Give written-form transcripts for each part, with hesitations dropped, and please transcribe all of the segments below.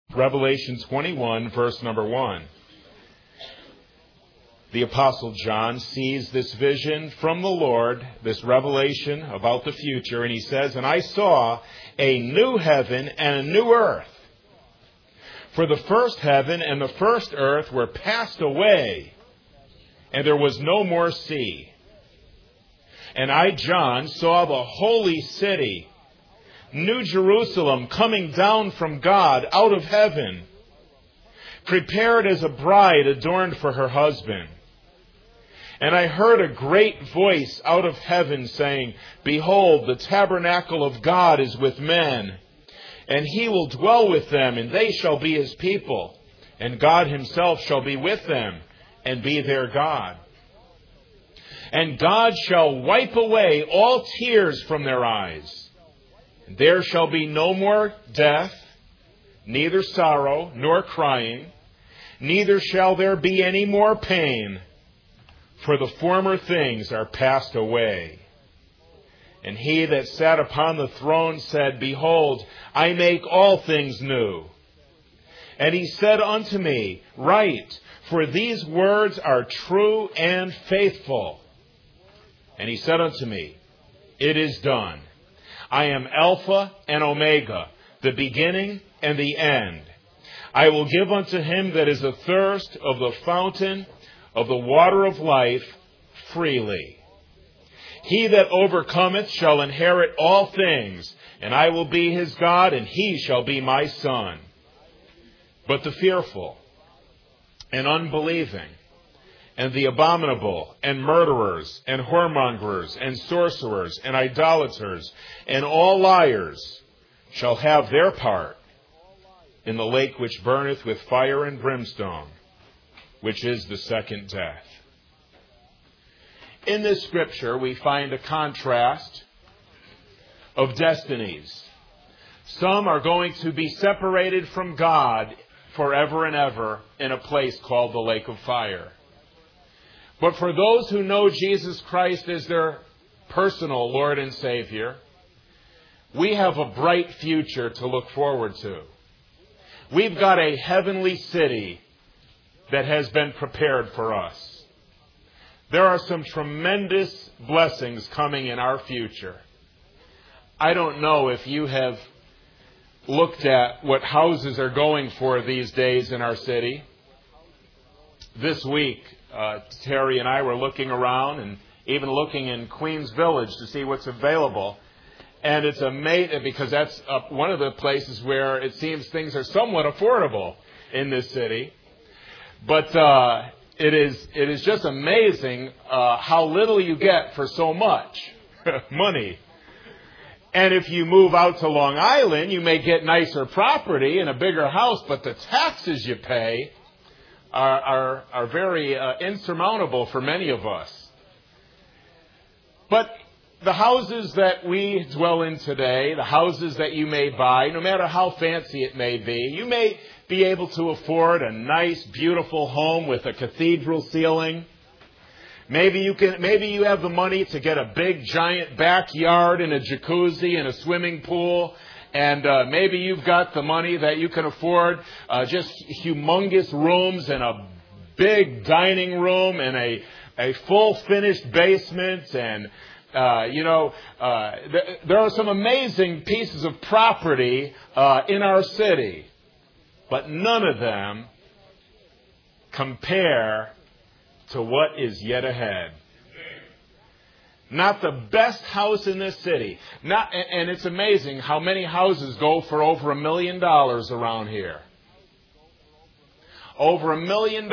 Revelation 21, verse number 1. The Apostle John sees this vision from the Lord, this revelation about the future, and he says, "And I saw a new heaven and a new earth. For the first heaven and the first earth were passed away, and there was no more sea. And I, John, saw the holy city, New Jerusalem, coming down from God out of heaven, prepared as a bride adorned for her husband. And I heard a great voice out of heaven saying, Behold, the tabernacle of God is with men, and he will dwell with them, and they shall be his people, and God himself shall be with them, and be their God. And God shall wipe away all tears from their eyes. And there shall be no more death, neither sorrow nor crying, neither shall there be any more pain, for the former things are passed away. And he that sat upon the throne said, Behold, I make all things new. And he said unto me, Write, for these words are true and faithful. And he said unto me, It is done. I am Alpha and Omega, the beginning and the end. I will give unto him that is athirst of the fountain of the water of life freely. He that overcometh shall inherit all things, and I will be his God, and he shall be my son. But the fearful and unbelieving, and the abominable, and murderers, and whoremongers, and sorcerers, and idolaters, and all liars shall have their part in the lake which burneth with fire and brimstone, which is the second death." In this scripture, we find a contrast of destinies. Some are going to be separated from God forever and ever in a place called the lake of fire. But for those who know Jesus Christ as their personal Lord and Savior, we have a bright future to look forward to. We've got a heavenly city that has been prepared for us. There are some tremendous blessings coming in our future. I don't know if you have looked at what houses are going for these days in our city. This week, Terry and I were looking around and even looking in Queens Village to see what's available. And it's amazing because that's one of the places where it seems things are somewhat affordable in this city. But it is just amazing how little you get for so much money. And if you move out to Long Island, you may get nicer property and a bigger house, but the taxes you pay are very insurmountable for many of us. But the houses that we dwell in today, the houses that you may buy, no matter how fancy it may be, you may be able to afford a nice, beautiful home with a cathedral ceiling. Maybe you have the money to get a big, giant backyard and a jacuzzi and a swimming pool. And maybe you've got the money that you can afford just humongous rooms and a big dining room and a full finished basement. And, there are some amazing pieces of property in our city. But none of them compare to what is yet ahead. Not the best house in this city. And it's amazing how many houses go for over $1 million around here. Over $1 million.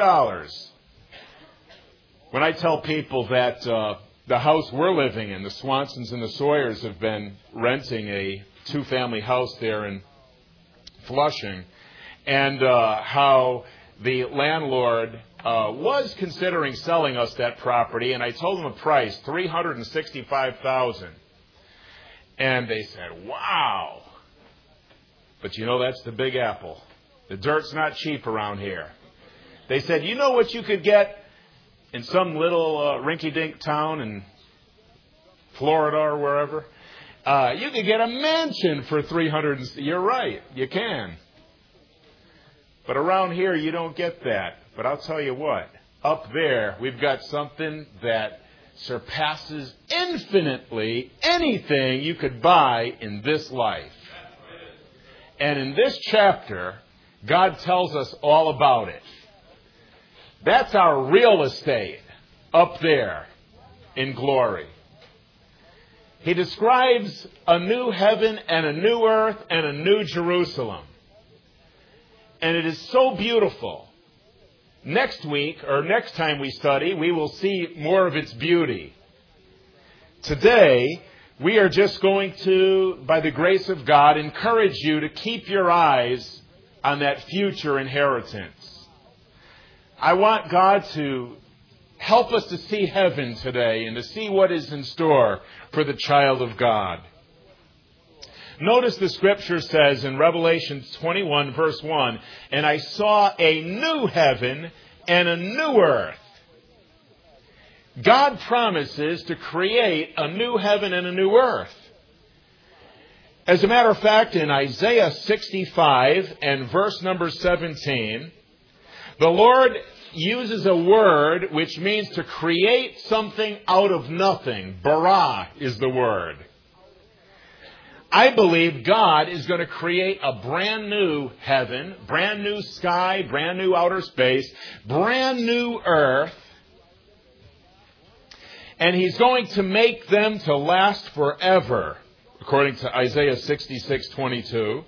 When I tell people that the house we're living in, the Swansons and the Sawyers have been renting a 2-family house there in Flushing, and how the landlord was considering selling us that property, and I told them a price, $365,000. And they said, "Wow." But that's the Big Apple. The dirt's not cheap around here. They said, "You know what you could get in some little rinky-dink town in Florida or wherever? You could get a mansion for $300,000. You're right, you can. But around here, you don't get that. But I'll tell you what, up there, we've got something that surpasses infinitely anything you could buy in this life. And in this chapter, God tells us all about it. That's our real estate up there in glory. He describes a new heaven and a new earth and a new Jerusalem. And it is so beautiful. Next week, or next time we study, we will see more of its beauty. Today, we are just going to, by the grace of God, encourage you to keep your eyes on that future inheritance. I want God to help us to see heaven today and to see what is in store for the child of God. Notice the scripture says in Revelation 21 verse 1, "And I saw a new heaven and a new earth." God promises to create a new heaven and a new earth. As a matter of fact, in Isaiah 65 and verse number 17, the Lord uses a word which means to create something out of nothing. Bara is the word. I believe God is going to create a brand new heaven, brand new sky, brand new outer space, brand new earth. And He's going to make them to last forever, according to Isaiah 66:22.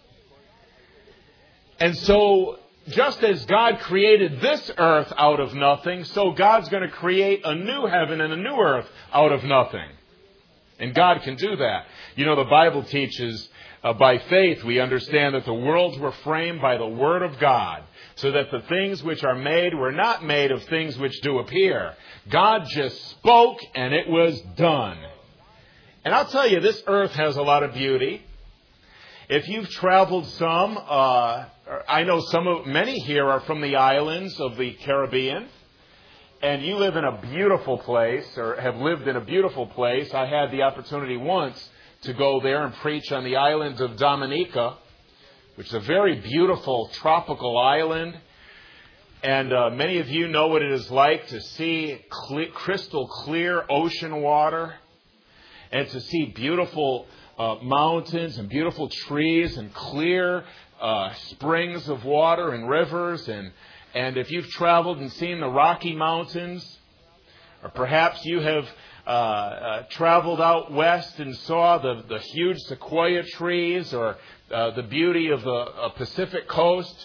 And so, just as God created this earth out of nothing, so God's going to create a new heaven and a new earth out of nothing. And God can do that. You know, the Bible teaches by faith we understand that the worlds were framed by the Word of God, so that the things which are made were not made of things which do appear. God just spoke and it was done. And I'll tell you, this earth has a lot of beauty. If you've traveled some, I know many here are from the islands of the Caribbean, and you live in a beautiful place, or have lived in a beautiful place. I had the opportunity once to go there and preach on the island of Dominica, which is a very beautiful tropical island. And many of you know what it is like to see crystal clear ocean water, and to see beautiful mountains and beautiful trees and clear springs of water and rivers. And if you've traveled and seen the Rocky Mountains, or perhaps you have traveled out west and saw the huge sequoia trees, or the beauty of the Pacific coast,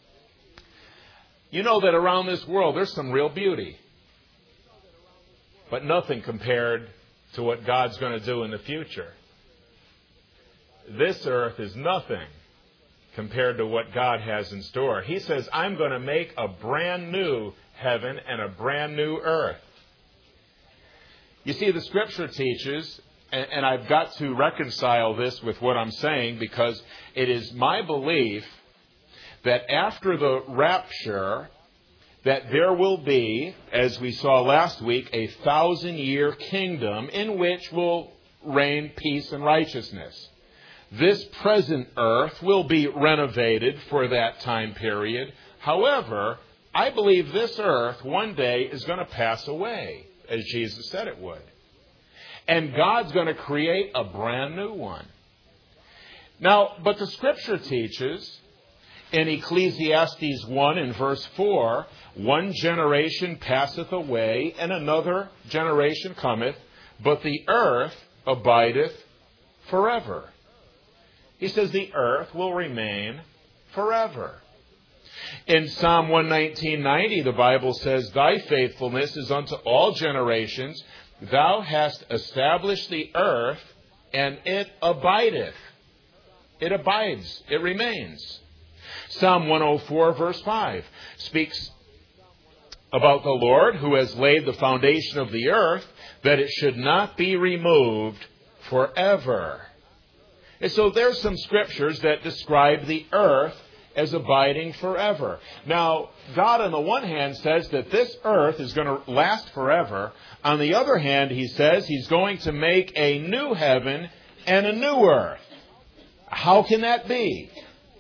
you know that around this world there's some real beauty. But nothing compared to what God's going to do in the future. This earth is nothing compared to what God has in store. He says, I'm going to make a brand new heaven and a brand new earth. You see, the Scripture teaches, and I've got to reconcile this with what I'm saying, because it is my belief that after the rapture, that there will be, as we saw last week, a 1,000-year kingdom in which will reign peace and righteousness. This present earth will be renovated for that time period. However, I believe this earth one day is going to pass away, as Jesus said it would. And God's going to create a brand new one. Now, but the Scripture teaches in Ecclesiastes 1 and verse 4, one generation passeth away, and another generation cometh, but the earth abideth forever. He says the earth will remain forever. In Psalm 119:90, the Bible says, Thy faithfulness is unto all generations. Thou hast established the earth, and it abideth. It abides. It remains. Psalm 104 verse 5 speaks about the Lord who has laid the foundation of the earth, that it should not be removed forever. And so there's some scriptures that describe the earth as abiding forever. Now, God on the one hand says that this earth is going to last forever. On the other hand, He says He's going to make a new heaven and a new earth. How can that be?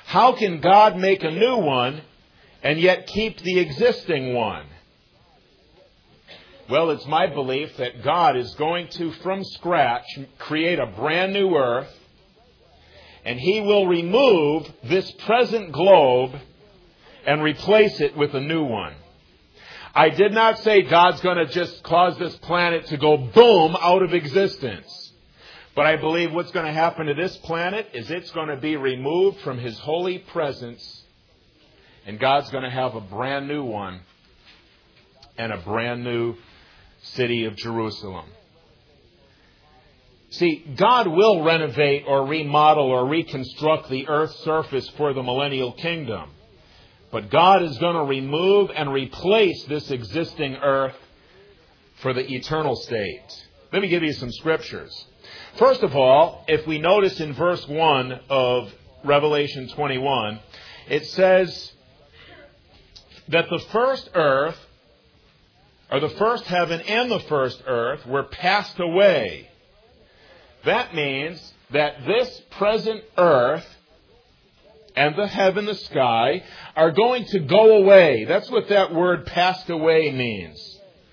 How can God make a new one and yet keep the existing one? Well, it's my belief that God is going to, from scratch, create a brand new earth, and He will remove this present globe and replace it with a new one. I did not say God's going to just cause this planet to go boom out of existence. But I believe what's going to happen to this planet is it's going to be removed from His holy presence, and God's going to have a brand new one and a brand new city of Jerusalem. See, God will renovate or remodel or reconstruct the earth's surface for the millennial kingdom. But God is going to remove and replace this existing earth for the eternal state. Let me give you some scriptures. First of all, if we notice in verse 1 of Revelation 21, it says that the first earth, or the first heaven and the first earth, were passed away. That means that this present earth and the heaven, the sky, are going to go away. That's what that word passed away means.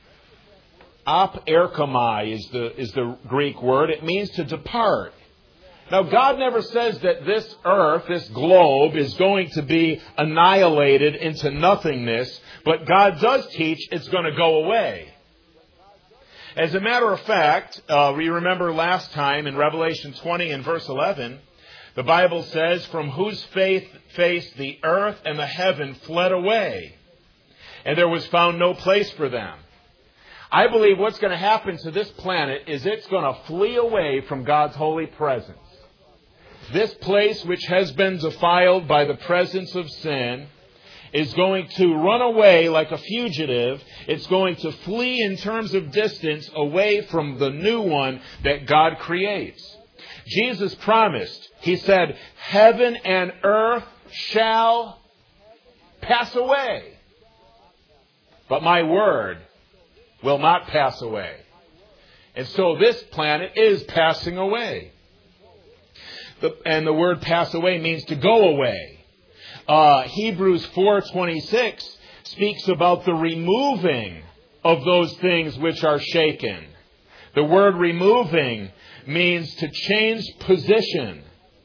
Aperkomai is the Greek word. It means to depart. Now, God never says that this earth, this globe, is going to be annihilated into nothingness, but God does teach it's going to go away. As a matter of fact, we remember last time in Revelation 20 and verse 11, the Bible says, from whose face the earth and the heaven fled away, and there was found no place for them. I believe what's going to happen to this planet is it's going to flee away from God's holy presence. This place, which has been defiled by the presence of sin, is going to run away like a fugitive. It's going to flee in terms of distance away from the new one that God creates. Jesus promised, He said, heaven and earth shall pass away, but my word will not pass away. And so this planet is passing away. And the word pass away means to go away. Hebrews 4:26 speaks about the removing of those things which are shaken. The word removing means to change position.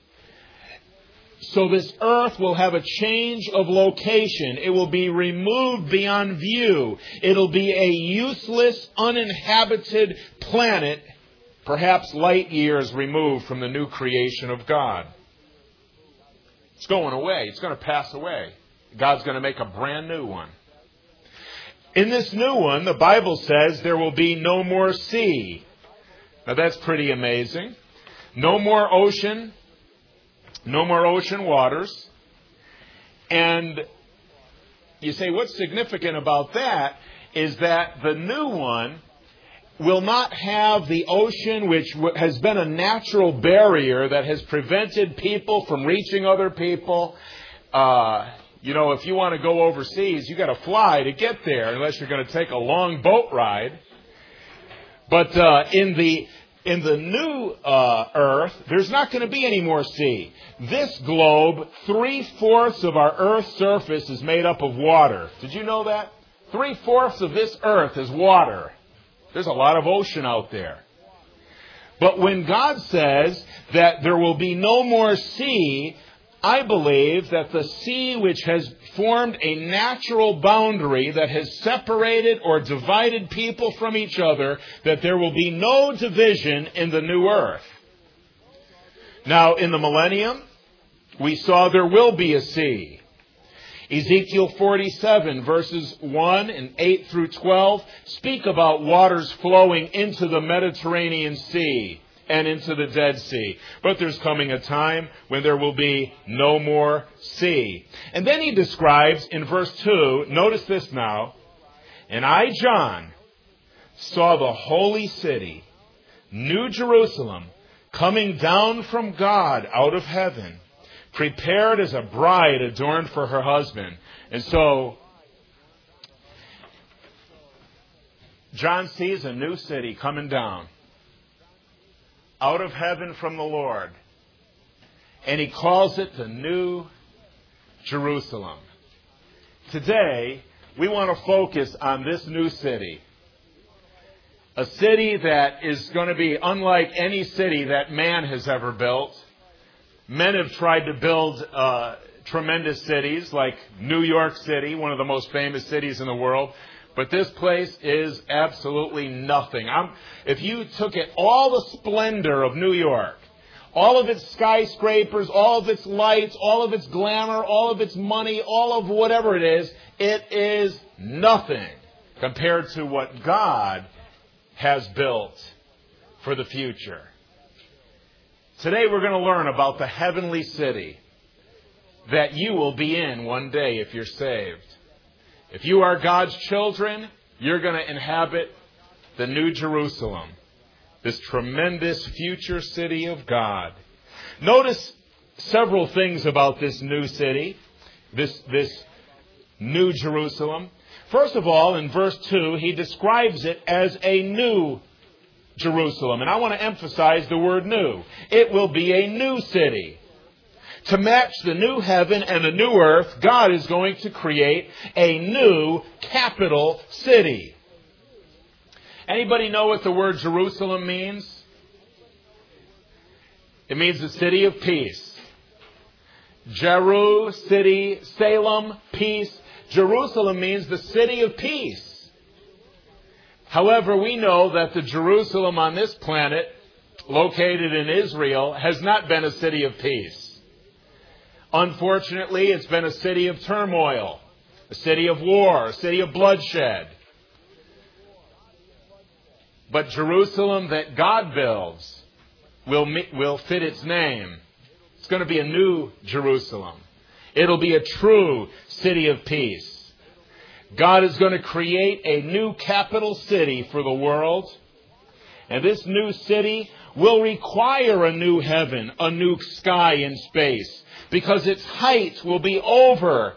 So this earth will have a change of location. It will be removed beyond view. It'll be a useless, uninhabited planet, perhaps light years removed from the new creation of God. It's going away. It's going to pass away. God's going to make a brand new one. In this new one, the Bible says there will be no more sea. Now that's pretty amazing. No more ocean. No more ocean waters. And you say, what's significant about that is that the new one will not have the ocean, which has been a natural barrier that has prevented people from reaching other people. If you want to go overseas, you got to fly to get there, unless you're going to take a long boat ride. But in the new earth, there's not going to be any more sea. This globe, 3/4 of our earth's surface is made up of water. Did you know that? 3/4 of this earth is water. There's a lot of ocean out there. But when God says that there will be no more sea, I believe that the sea, which has formed a natural boundary that has separated or divided people from each other, that there will be no division in the new earth. Now, in the millennium, we saw there will be a sea. Ezekiel 47, verses 1 and 8 through 12, speak about waters flowing into the Mediterranean Sea and into the Dead Sea. But there's coming a time when there will be no more sea. And then he describes in verse 2, notice this now, and I, John, saw the holy city, New Jerusalem, coming down from God out of heaven, prepared as a bride adorned for her husband. And so, John sees a new city coming down out of heaven from the Lord. And he calls it the New Jerusalem. Today, we want to focus on this new city. A city that is going to be unlike any city that man has ever built. Men have tried to build tremendous cities like New York City, one of the most famous cities in the world. But this place is absolutely nothing. If you took it, all the splendor of New York, all of its skyscrapers, all of its lights, all of its glamour, all of its money, all of whatever it is nothing compared to what God has built for the future. Today we're going to learn about the heavenly city that you will be in one day if you're saved. If you are God's children, you're going to inhabit the New Jerusalem, this tremendous future city of God. Notice several things about this new city, this New Jerusalem. First of all, in verse 2, he describes it as a new Jerusalem. And I want to emphasize the word new. It will be a new city. To match the new heaven and the new earth, God is going to create a new capital city. Anybody know what the word Jerusalem means? It means the city of peace. Jeru, city, Salem, peace. Jerusalem means the city of peace. However, we know that the Jerusalem on this planet, located in Israel, has not been a city of peace. Unfortunately, it's been a city of turmoil, a city of war, a city of bloodshed. But Jerusalem that God builds will fit its name. It's going to be a new Jerusalem. It'll be a true city of peace. God is going to create a new capital city for the world. And this new city will require a new heaven, a new sky in space, because its height will be over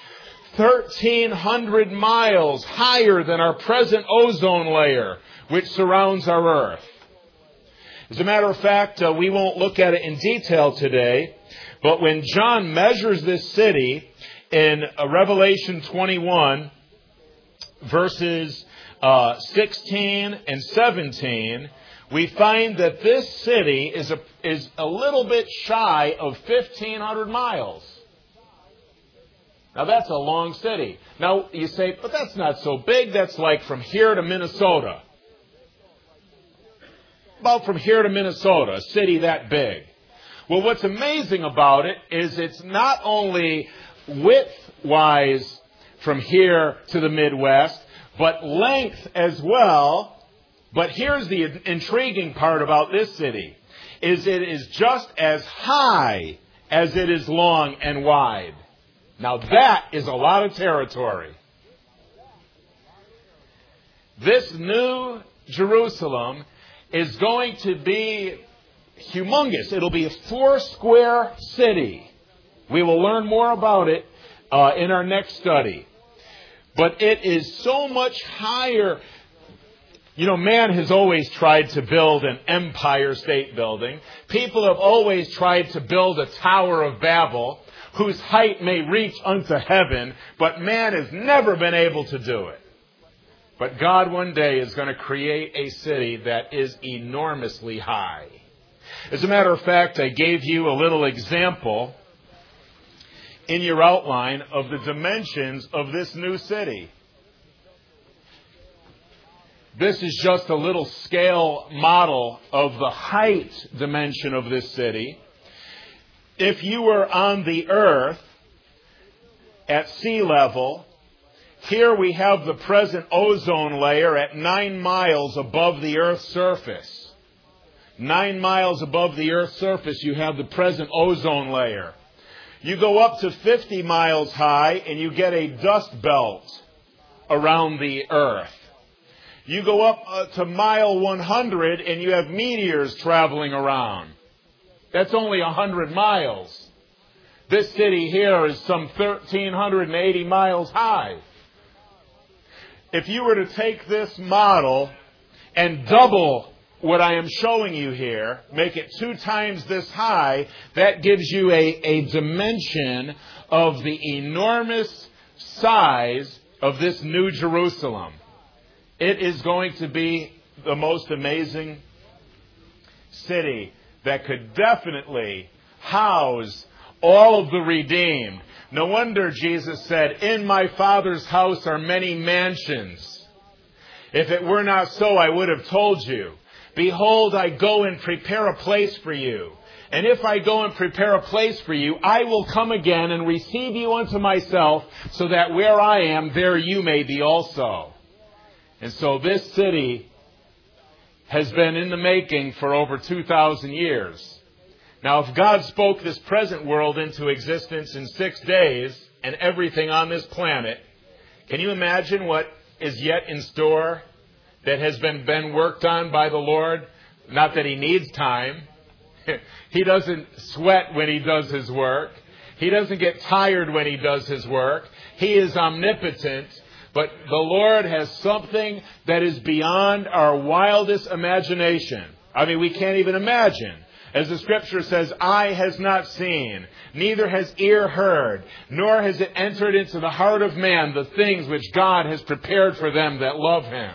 1,300 miles higher than our present ozone layer, which surrounds our Earth. As a matter of fact, we won't look at it in detail today, but when John measures this city in Revelation 21, verses 16 and 17, we find that this city is a little bit shy of 1,500 miles. Now that's a long city. Now you say, but that's not so big. That's like from here to Minnesota. About from here to Minnesota, a city that big. Well, what's amazing about it is it's not only width-wise from here to the Midwest, but length as well. But here's the intriguing part about this city, is it is just as high as it is long and wide. Now that is a lot of territory. This new Jerusalem is going to be humongous. It'll be a 4-square city. We will learn more about it in our next study. But it is so much higher. You know, man has always tried to build an empire state building. People have always tried to build a Tower of Babel, whose height may reach unto heaven, but man has never been able to do it. But God one day is going to create a city that is enormously high. As a matter of fact, I gave you a little example in your outline of the dimensions of this new city. This is just a little scale model of the height dimension of this city. If you were on the earth at sea level, here we have the present ozone layer at 9 miles above the Earth's surface. 9 miles above the Earth's surface, you have the present ozone layer. You go up to 50 miles high and you get a dust belt around the Earth. You go up to mile 100 and you have meteors traveling around. That's only 100 miles. This city here is some 1,380 miles high. If you were to take this model and double what I am showing you here, make it 2 times this high, that gives you a dimension of the enormous size of this New Jerusalem. It is going to be the most amazing city that could definitely house all of the redeemed. No wonder Jesus said, "In my Father's house are many mansions. If it were not so, I would have told you. Behold, I go and prepare a place for you. And if I go and prepare a place for you, I will come again and receive you unto myself, so that where I am, there you may be also." And so this city has been in the making for over 2,000 years. Now, if God spoke this present world into existence in 6 days and everything on this planet, can you imagine what is yet in store that has been worked on by the Lord? Not that He needs time. He doesn't sweat when He does His work. He doesn't get tired when He does His work. He is omnipotent. But the Lord has something that is beyond our wildest imagination. I mean, we can't even imagine. As the Scripture says, "Eye has not seen, neither has ear heard, nor has it entered into the heart of man the things which God has prepared for them that love Him."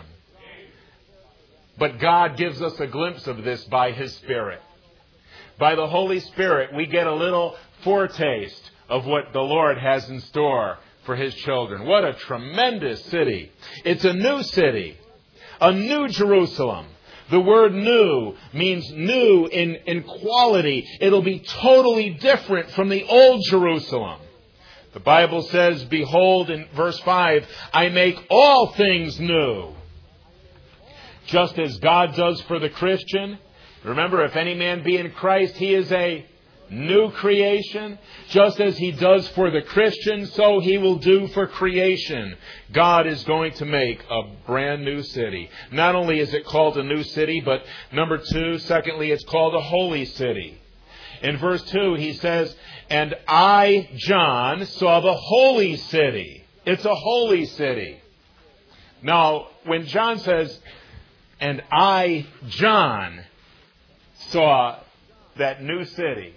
But God gives us a glimpse of this by His Spirit. By the Holy Spirit, we get a little foretaste of what the Lord has in store for His children. What a tremendous city. It's a new city, a new Jerusalem. The word new means new in quality. It'll be totally different from the old Jerusalem. The Bible says, "Behold," in verse 5, "I make all things new." Just as God does for the Christian. Remember, if any man be in Christ, he is a new creation. Just as He does for the Christian, so He will do for creation. God is going to make a brand new city. Not only is it called a new city, but number 2, secondly, it's called a holy city. In verse 2, he says, "And I, John, saw the holy city." It's a holy city. Now, when John says, "And I, John, saw that new city,"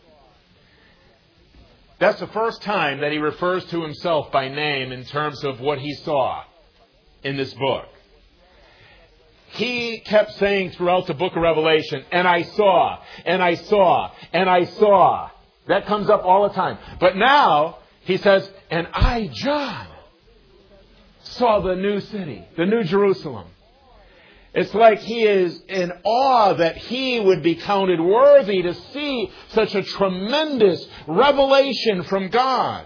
that's the first time that he refers to himself by name in terms of what he saw in this book. He kept saying throughout the book of Revelation, "And I saw, and I saw, and I saw." That comes up all the time. But now he says, "And I, John, saw the new city, the new Jerusalem." It's like he is in awe that he would be counted worthy to see such a tremendous revelation from God.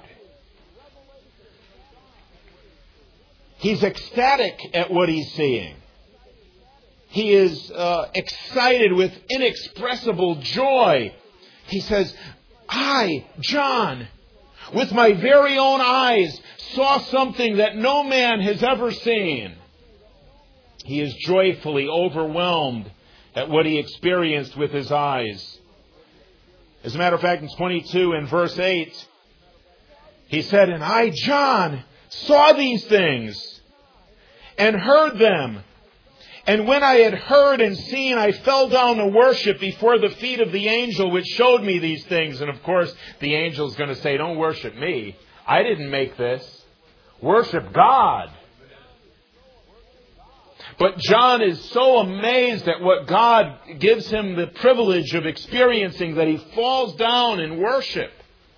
He's ecstatic at what he's seeing. He is excited with inexpressible joy. He says, "I, John, with my very own eyes, saw something that no man has ever seen." He is joyfully overwhelmed at what he experienced with his eyes. As a matter of fact, in 22 and verse 8, he said, "And I, John, saw these things and heard them. And when I had heard and seen, I fell down to worship before the feet of the angel which showed me these things." And of course, the angel's going to say, "Don't worship me. I didn't make this. Worship God." But John is so amazed at what God gives him the privilege of experiencing that he falls down in worship.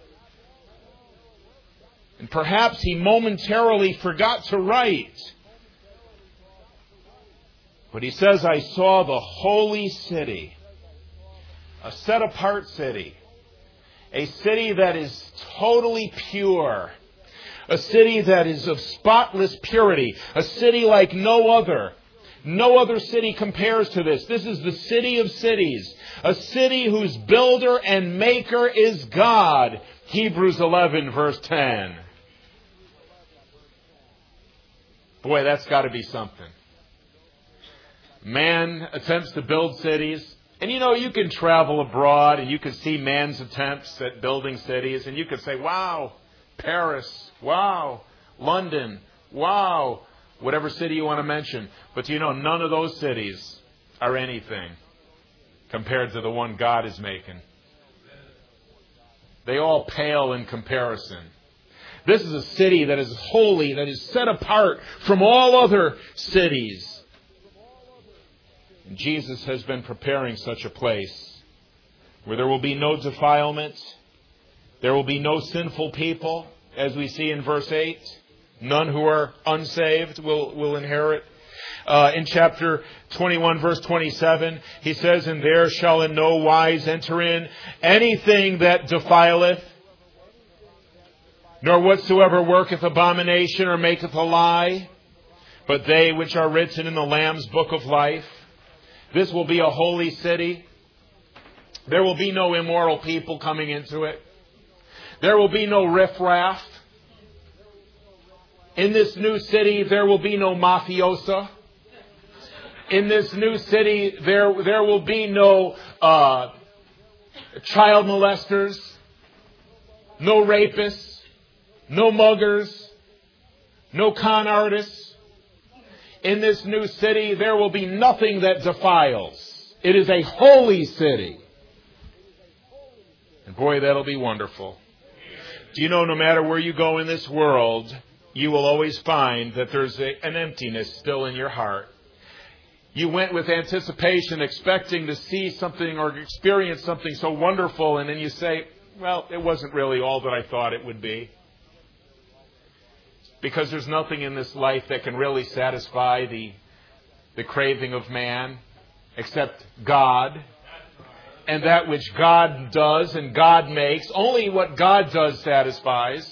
And perhaps he momentarily forgot to write. But he says, "I saw the holy city," a set-apart city, a city that is totally pure, a city that is of spotless purity, a city like no other. No other city compares to this. This is the city of cities, a city whose builder and maker is God. Hebrews 11, verse 10. Boy, that's got to be something. Man attempts to build cities. And you can travel abroad and you can see man's attempts at building cities. And you could say, "Wow, Paris, wow, London, wow," whatever city you want to mention. But none of those cities are anything compared to the one God is making. They all pale in comparison. This is a city that is holy, that is set apart from all other cities. And Jesus has been preparing such a place where there will be no defilement. There will be no sinful people, as we see in verse 8. None who are unsaved will inherit. In chapter 21, verse 27, he says, "And there shall in no wise enter in anything that defileth, nor whatsoever worketh abomination or maketh a lie, but they which are written in the Lamb's book of life." This will be a holy city. There will be no immoral people coming into it. There will be no riffraff. In this new city, there will be no mafiosa. In this new city, there will be no child molesters, no rapists, no muggers, no con artists. In this new city, there will be nothing that defiles. It is a holy city. And boy, that'll be wonderful. Do you know, no matter where you go in this world, you will always find that there's an emptiness still in your heart. You went with anticipation, expecting to see something or experience something so wonderful, and then you say, well, it wasn't really all that I thought it would be. Because there's nothing in this life that can really satisfy the craving of man except God. And that which God does and God makes, only what God does satisfies.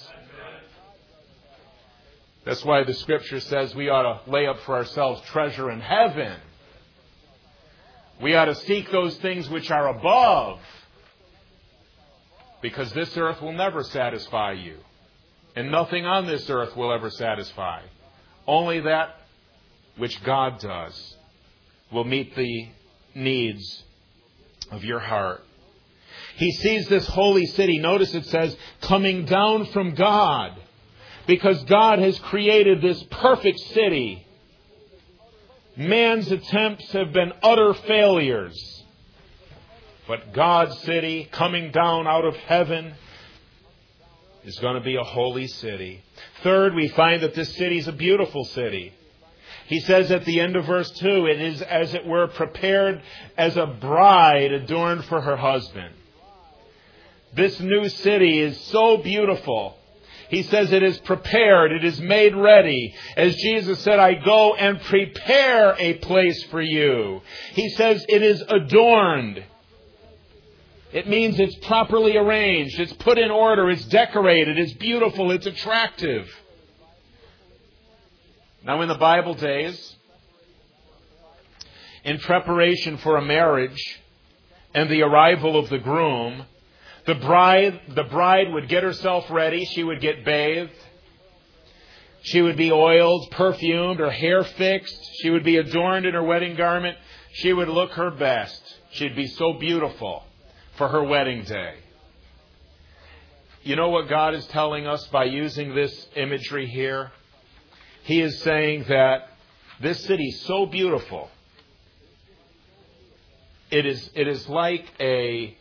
That's why the Scripture says we ought to lay up for ourselves treasure in heaven. We ought to seek those things which are above, because this earth will never satisfy you. And nothing on this earth will ever satisfy. Only that which God does will meet the needs of your heart. He sees this holy city. Notice it says, coming down from God. Because God has created this perfect city. Man's attempts have been utter failures. But God's city, coming down out of heaven, is going to be a holy city. Third, we find that this city is a beautiful city. He says at the end of verse 2, it is as it were prepared as a bride adorned for her husband. This new city is so beautiful. He says it is prepared, it is made ready. As Jesus said, I go and prepare a place for you. He says it is adorned. It means it's properly arranged, it's put in order, it's decorated, it's beautiful, it's attractive. Now, in the Bible days, in preparation for a marriage and the arrival of the groom, the bride would get herself ready. She would get bathed. She would be oiled, perfumed, her hair fixed. She would be adorned in her wedding garment. She would look her best. She'd be so beautiful for her wedding day. You know what God is telling us by using this imagery here? He is saying that this city is so beautiful. It is like a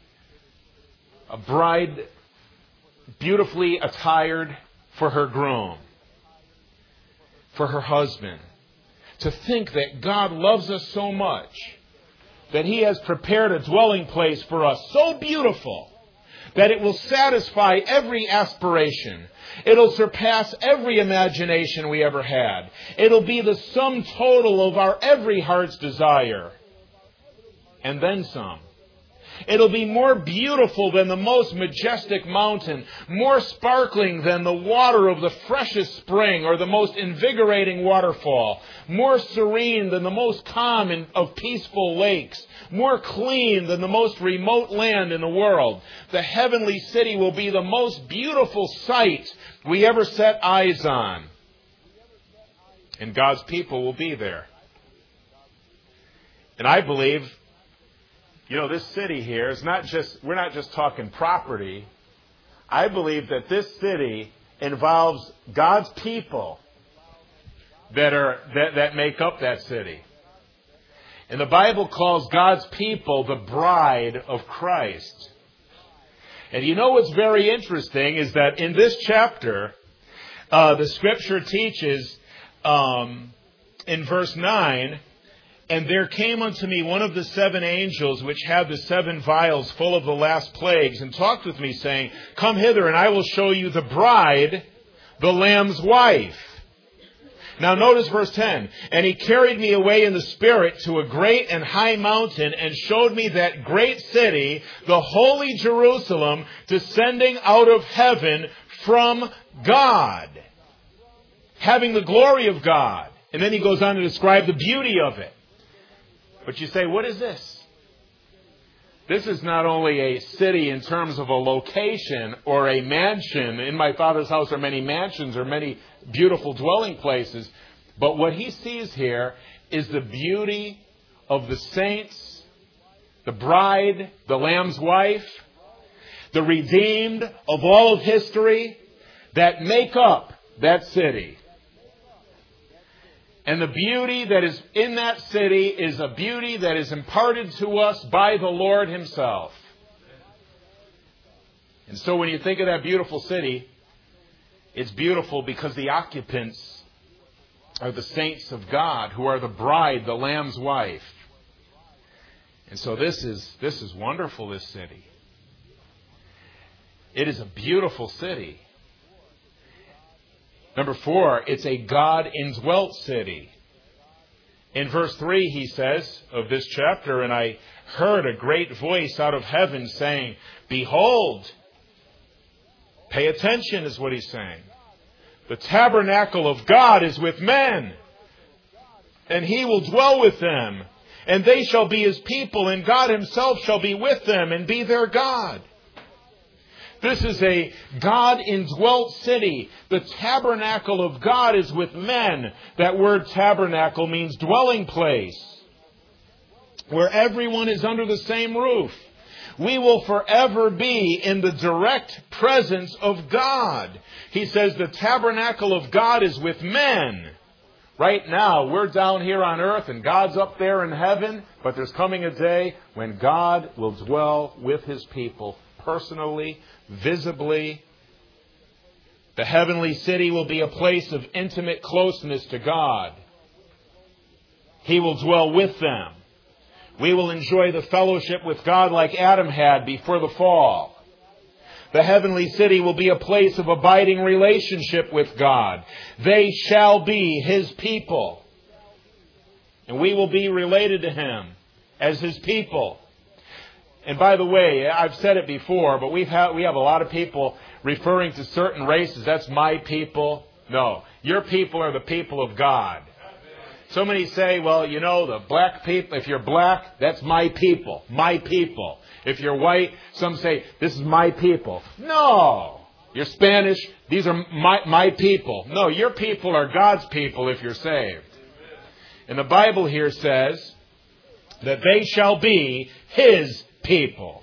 bride beautifully attired for her groom, for her husband. To think that God loves us so much that He has prepared a dwelling place for us so beautiful that it will satisfy every aspiration. It'll surpass every imagination we ever had. It'll be the sum total of our every heart's desire. And then some. It'll be more beautiful than the most majestic mountain, more sparkling than the water of the freshest spring or the most invigorating waterfall, more serene than the most calm of peaceful lakes, more clean than the most remote land in the world. The heavenly city will be the most beautiful sight we ever set eyes on. And God's people will be there. And I believe, this city here is we're not just talking property. I believe that this city involves God's people that make up that city. And the Bible calls God's people the bride of Christ. And you know what's very interesting is that in this chapter, the Scripture teaches in verse 9, "And there came unto me one of the 7 angels which had the 7 vials full of the last plagues, and talked with me, saying, Come hither, and I will show you the bride, the Lamb's wife." Now notice verse 10. "And he carried me away in the Spirit to a great and high mountain, and showed me that great city, the holy Jerusalem, descending out of heaven from God, having the glory of God." And then he goes on to describe the beauty of it. But you say, what is this? This is not only a city in terms of a location or a mansion. In my Father's house are many mansions or many beautiful dwelling places. But what he sees here is the beauty of the saints, the bride, the Lamb's wife, the redeemed of all of history that make up that city. And the beauty that is in that city is a beauty that is imparted to us by the Lord Himself. And so when you think of that beautiful city, it's beautiful because the occupants are the saints of God, who are the bride, the Lamb's wife. And so this is wonderful, this city. It is a beautiful city. Number 4, it's a God-indwelt city. In verse 3, he says of this chapter, "And I heard a great voice out of heaven saying, Behold," pay attention is what he's saying, "the tabernacle of God is with men, and He will dwell with them, and they shall be His people, and God Himself shall be with them and be their God." This is a God-indwelt city. The tabernacle of God is with men. That word tabernacle means dwelling place, where everyone is under the same roof. We will forever be in the direct presence of God. He says the tabernacle of God is with men. Right now, we're down here on earth and God's up there in heaven, but there's coming a day when God will dwell with His people personally, visibly. The heavenly city will be a place of intimate closeness to God. He will dwell with them. We will enjoy the fellowship with God like Adam had before the fall. The heavenly city will be a place of abiding relationship with God. They shall be His people. And we will be related to Him as His people. And by the way, I've said it before, but we have a lot of people referring to certain races. That's my people. No, your people are the people of God. So many say, well, you know, the black people, if you're black, that's my people. My people. If you're white, some say, this is my people. No. You're Spanish, these are my people. No, your people are God's people if you're saved. And the Bible here says that they shall be His people.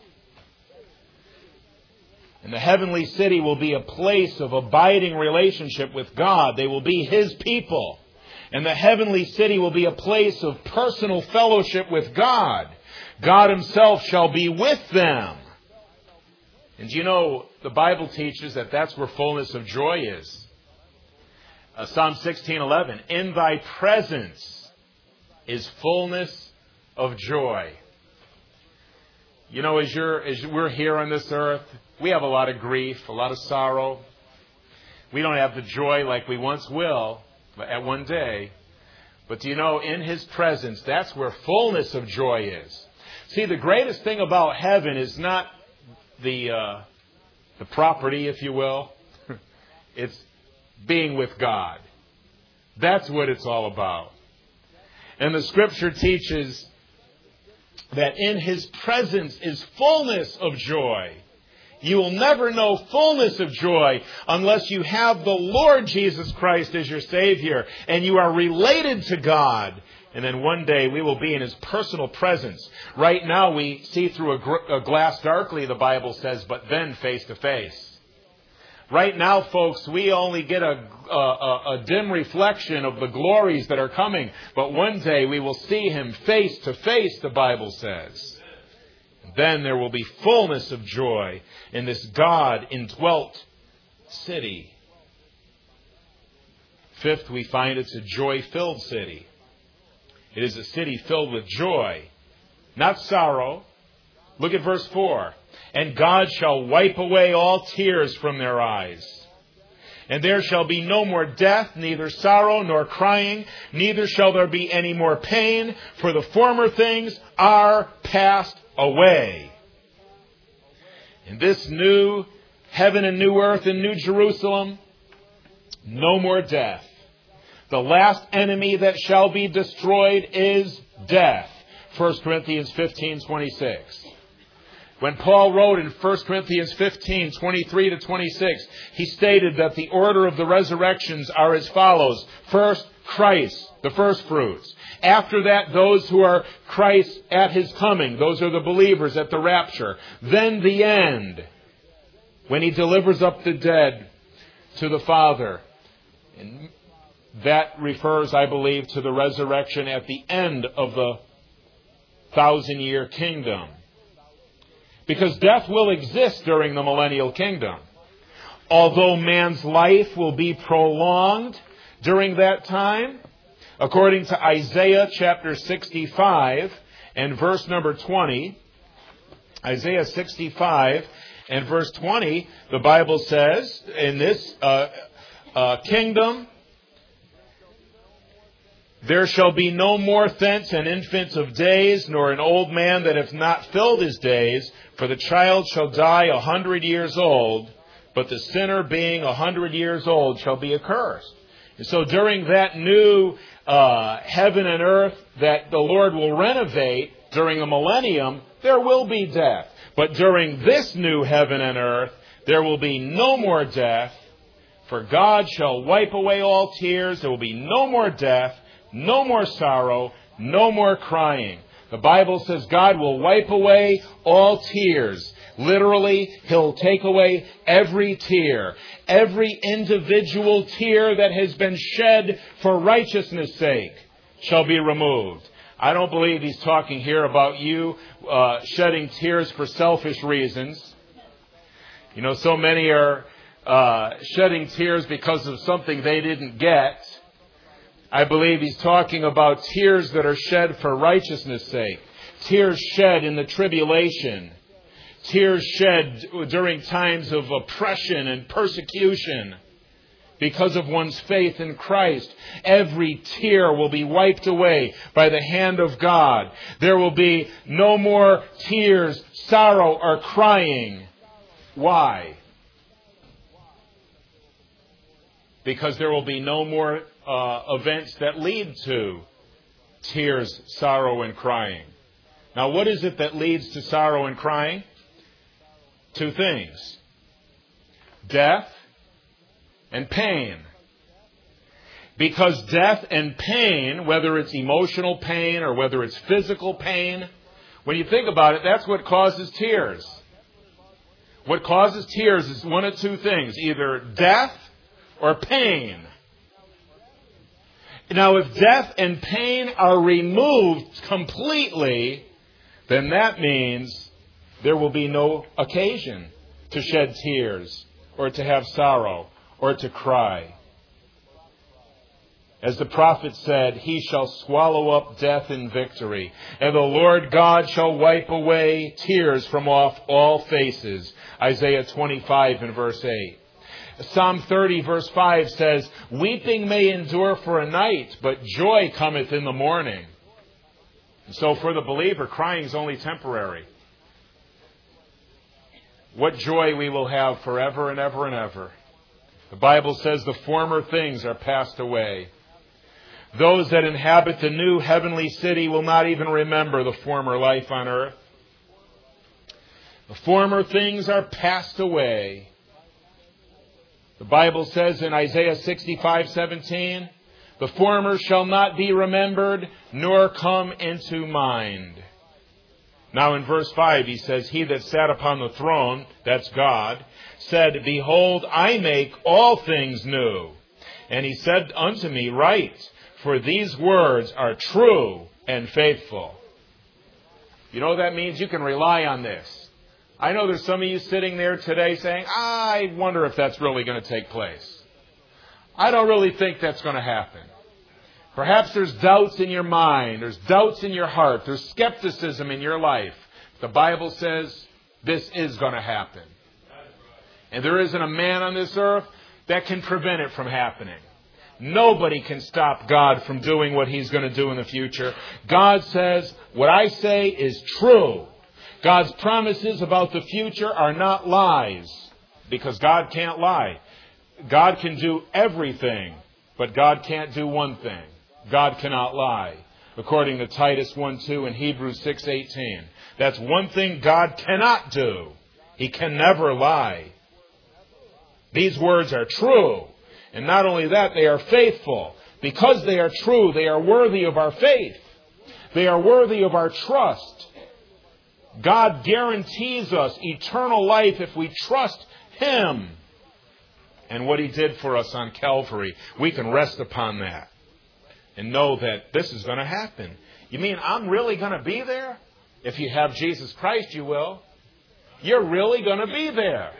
And the heavenly city will be a place of abiding relationship with God. They will be His people. And the heavenly city will be a place of personal fellowship with God. God Himself shall be with them. And you know, the Bible teaches that that's where fullness of joy is. Psalm 16:11, "In Thy presence is fullness of joy." You know, as we're here on this earth, we have a lot of grief, a lot of sorrow. We don't have the joy like we once will at one day. But do you know, in His presence, that's where fullness of joy is. See, the greatest thing about heaven is not the property, if you will. It's being with God. That's what it's all about. And the Scripture teaches that in His presence is fullness of joy. You will never know fullness of joy unless you have the Lord Jesus Christ as your Savior and you are related to God. And then one day we will be in His personal presence. Right now we see through a glass darkly, the Bible says, but then face to face. Right now, folks, we only get a dim reflection of the glories that are coming. But one day we will see Him face to face, the Bible says. Then there will be fullness of joy in this God-indwelt city. Fifth, we find it's a joy-filled city. It is a city filled with joy, not sorrow. Look at verse 4. And God shall wipe away all tears from their eyes. And there shall be no more death, neither sorrow nor crying, neither shall there be any more pain, for the former things are passed away. In this new heaven and new earth and new Jerusalem, no more death. The last enemy that shall be destroyed is death. 1 Corinthians 15:26. When Paul wrote in 1 Corinthians 15:23 to 26, he stated that the order of the resurrections are as follows. First, Christ, the first fruits. After that, those who are Christ at his coming. Those are the believers at the rapture. Then the end, when he delivers up the dead to the Father. And that refers, I believe, to the resurrection at the end of the 1,000-year kingdom. Because death will exist during the millennial kingdom. Although man's life will be prolonged during that time, according to Isaiah chapter 65 and verse number 20, Isaiah 65 and verse 20, the Bible says, in this kingdom, there shall be no more thence an infant of days, nor an old man that hath not filled his days, for the child shall die 100 years old, but the sinner being 100 years old shall be accursed. And so during that new heaven and earth that the Lord will renovate during the millennium, there will be death. But during this new heaven and earth, there will be no more death, for God shall wipe away all tears. There will be no more death, no more sorrow, no more crying. The Bible says God will wipe away all tears. Literally, He'll take away every tear. Every individual tear that has been shed for righteousness' sake shall be removed. I don't believe He's talking here about you shedding tears for selfish reasons. You know, so many are shedding tears because of something they didn't get. I believe He's talking about tears that are shed for righteousness' sake. Tears shed in the tribulation. Tears shed during times of oppression and persecution because of one's faith in Christ. Every tear will be wiped away by the hand of God. There will be no more tears, sorrow, or crying. Why? Because there will be no more events that lead to tears, sorrow, and crying. Now, what is it that leads to sorrow and crying? Two things. Death and pain. Because death and pain, whether it's emotional pain or whether it's physical pain, when you think about it, that's what causes tears. What causes tears is one of two things, either death or pain. Now, if death and pain are removed completely, then that means there will be no occasion to shed tears or to have sorrow or to cry. As the prophet said, He shall swallow up death in victory, and the Lord God shall wipe away tears from off all faces. Isaiah 25 and verse 8. Psalm 30 verse 5 says, weeping may endure for a night, but joy cometh in the morning. And so for the believer, crying is only temporary. What joy we will have forever and ever and ever. The Bible says the former things are passed away. Those that inhabit the new heavenly city will not even remember the former life on earth. The former things are passed away. The Bible says in Isaiah 65:17, the former shall not be remembered, nor come into mind. Now in verse 5, he says, He that sat upon the throne, that's God, said, Behold, I make all things new. And He said unto me, Write, for these words are true and faithful. You know what that means? You can rely on this. I know there's some of you sitting there today saying, I wonder if that's really going to take place. I don't really think that's going to happen. Perhaps there's doubts in your mind. There's doubts in your heart. There's skepticism in your life. The Bible says this is going to happen. And there isn't a man on this earth that can prevent it from happening. Nobody can stop God from doing what He's going to do in the future. God says, what I say is true. God's promises about the future are not lies, because God can't lie. God can do everything, but God can't do one thing. God cannot lie, according to Titus 1:2 and Hebrews 6:18. That's one thing God cannot do. He can never lie. These words are true. And not only that, they are faithful. Because they are true, they are worthy of our faith. They are worthy of our trust. God guarantees us eternal life if we trust Him. And what He did for us on Calvary, we can rest upon that and know that this is going to happen. You mean I'm really going to be there? If you have Jesus Christ, you will. You're really going to be there.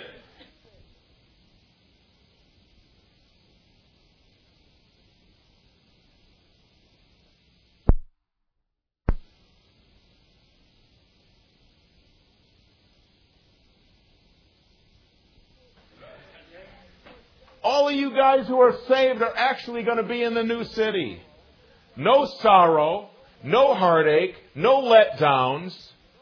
All of you guys who are saved are actually going to be in the new city. No sorrow, no heartache, no letdowns.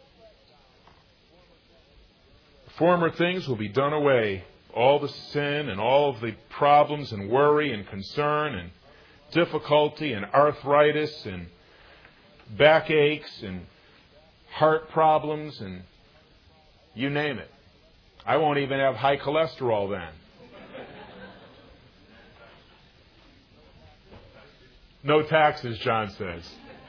Former things will be done away. All the sin and all of the problems and worry and concern and difficulty and arthritis and backaches and heart problems and you name it. I won't even have high cholesterol then. No taxes, John says.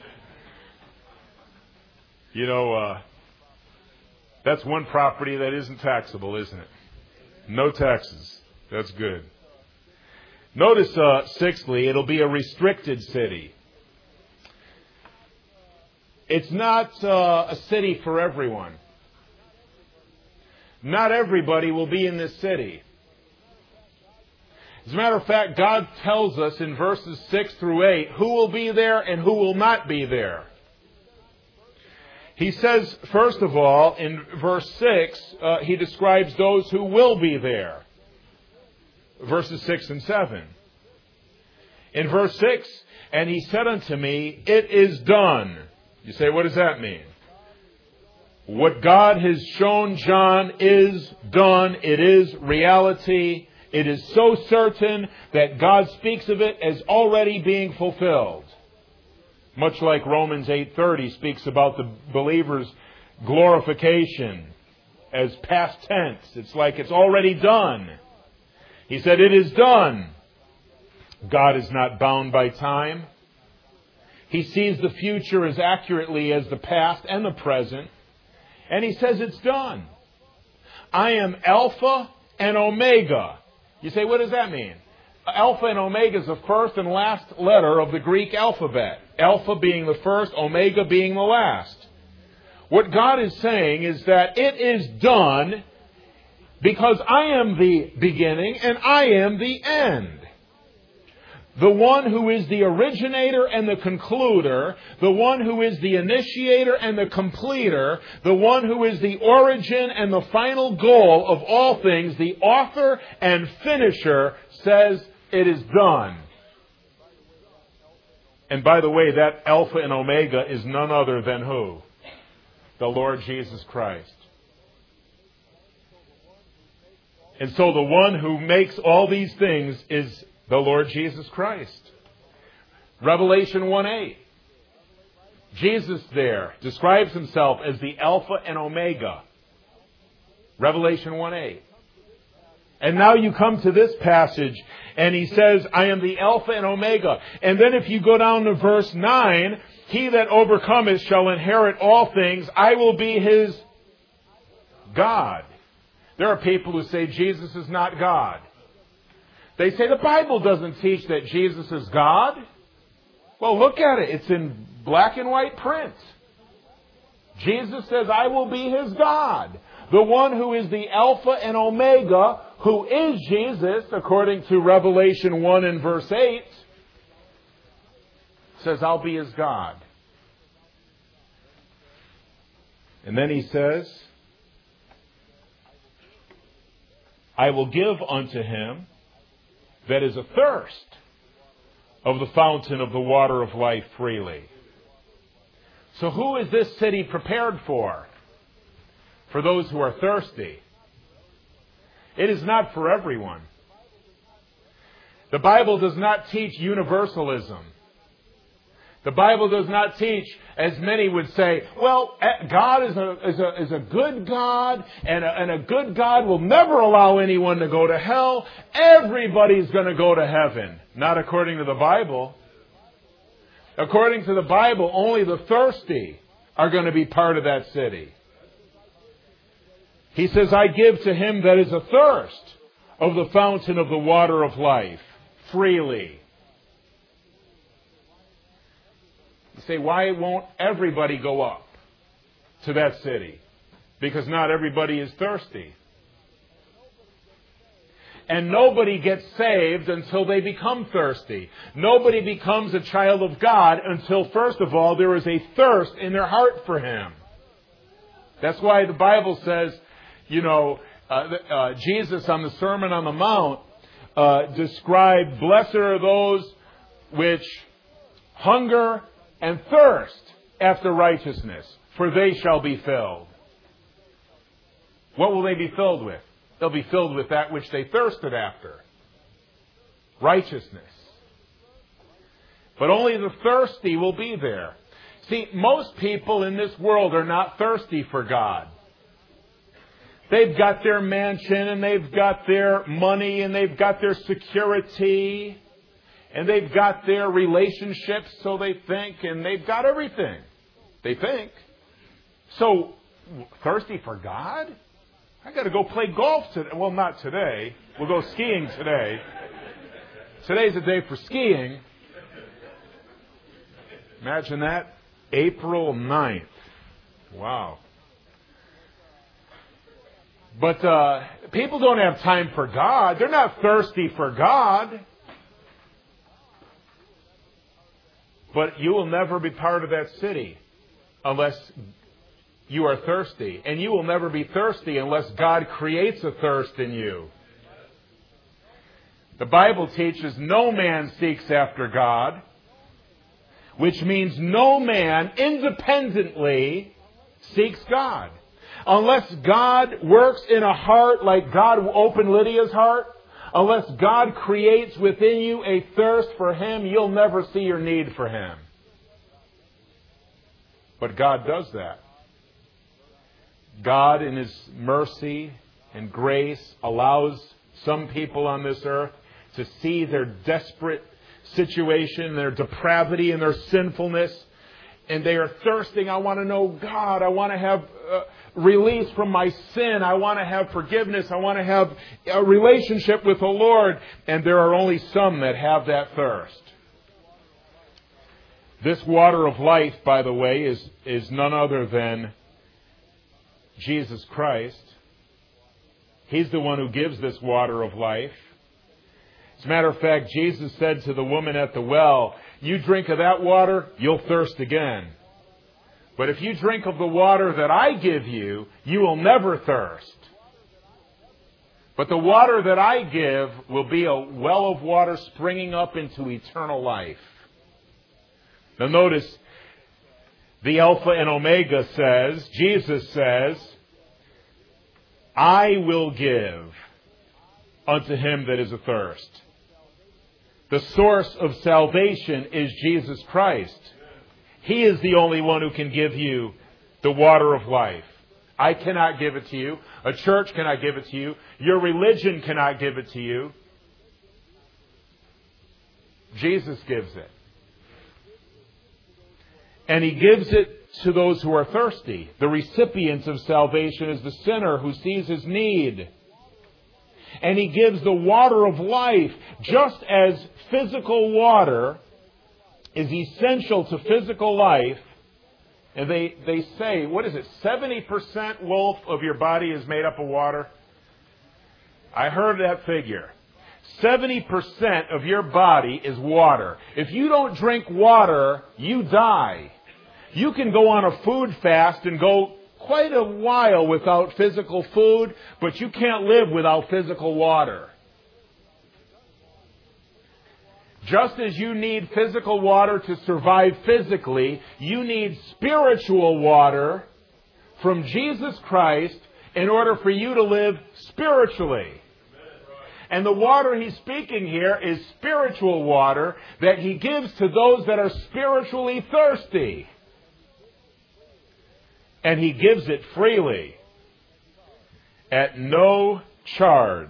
You know, that's one property that isn't taxable, isn't it? No taxes. That's good. Notice, sixthly, it'll be a restricted city. It's not a city for everyone. Not everybody will be in this city. As a matter of fact, God tells us in verses 6 through 8 who will be there and who will not be there. He says, first of all, in verse 6, He describes those who will be there. Verses 6 and 7. In verse 6, and He said unto me, it is done. You say, what does that mean? What God has shown John is done. It is reality. It is so certain that God speaks of it as already being fulfilled. Much like Romans 8:30 speaks about the believer's glorification as past tense. It's like it's already done. He said, it is done. God is not bound by time. He sees the future as accurately as the past and the present. And He says it's done. I am Alpha and Omega. You say, what does that mean? Alpha and Omega is the first and last letter of the Greek alphabet. Alpha being the first, Omega being the last. What God is saying is that it is done because I am the beginning and I am the end. The one who is the originator and the concluder, the one who is the initiator and the completer, the one who is the origin and the final goal of all things, the author and finisher, says it is done. And by the way, that Alpha and Omega is none other than who? The Lord Jesus Christ. And so the one who makes all these things is the Lord Jesus Christ. Revelation 1:8. Jesus there describes Himself as the Alpha and Omega. Revelation 1:8. And now you come to this passage and He says, I am the Alpha and Omega. And then if you go down to verse 9, He that overcometh shall inherit all things. I will be his God. There are people who say Jesus is not God. They say the Bible doesn't teach that Jesus is God. Well, look at it. It's in black and white print. Jesus says, I will be his God. The one who is the Alpha and Omega, who is Jesus, according to Revelation 1 and verse 8, says, I'll be his God. And then he says, I will give unto him that is athirst of the fountain of the water of life freely. So who is this city prepared for? For those who are thirsty. It is not for everyone. The Bible does not teach universalism. The Bible does not teach, as many would say, well, God is a good God, and a good God will never allow anyone to go to hell. Everybody's going to go to heaven. Not according to the Bible. According to the Bible, only the thirsty are going to be part of that city. He says, I give to him that is athirst of the fountain of the water of life freely. You say, why won't everybody go up to that city? Because not everybody is thirsty. And nobody gets saved until they become thirsty. Nobody becomes a child of God until, first of all, there is a thirst in their heart for him. That's why the Bible says, Jesus on the Sermon on the Mount described, blessed are those which hunger and thirst after righteousness, for they shall be filled. What will they be filled with? They'll be filled with that which they thirsted after. Righteousness. But only the thirsty will be there. See, most people in this world are not thirsty for God. They've got their mansion, and they've got their money, and they've got their security, and they've got their relationships, so they think, and they've got everything. They think. So, thirsty for God? I got to go play golf today. Well, not today. We'll go skiing today. Today's a day for skiing. Imagine that. April 9th. Wow. But people don't have time for God. They're not thirsty for God. But you will never be part of that city unless you are thirsty. And you will never be thirsty unless God creates a thirst in you. The Bible teaches no man seeks after God, which means no man independently seeks God. Unless God works in a heart like God opened Lydia's heart, unless God creates within you a thirst for him, you'll never see your need for him. But God does that. God, in his mercy and grace, allows some people on this earth to see their desperate situation, their depravity and their sinfulness, and they are thirsting. I want to know God. I want to have release from my sin. I want to have forgiveness. I want to have a relationship with the Lord. And there are only some that have that thirst. This water of life, by the way, is none other than Jesus Christ. He's the one who gives this water of life. As a matter of fact, Jesus said to the woman at the well, you drink of that water, you'll thirst again. But if you drink of the water that I give you, you will never thirst. But the water that I give will be a well of water springing up into eternal life. Now notice, the Alpha and Omega says, Jesus says, I will give unto him that is athirst. The source of salvation is Jesus Christ. He is the only one who can give you the water of life. I cannot give it to you. A church cannot give it to you. Your religion cannot give it to you. Jesus gives it. And he gives it to those who are thirsty. The recipient of salvation is the sinner who sees his need. And he gives the water of life, just as physical water is essential to physical life. And they say, what is it, 70%, Wolf, of your body is made up of water? I heard that figure. 70% of your body is water. If you don't drink water, you die. You can go on a food fast and go quite a while without physical food, but you can't live without physical water. Just as you need physical water to survive physically, you need spiritual water from Jesus Christ in order for you to live spiritually. And the water he's speaking here is spiritual water that he gives to those that are spiritually thirsty. And he gives it freely, at no charge.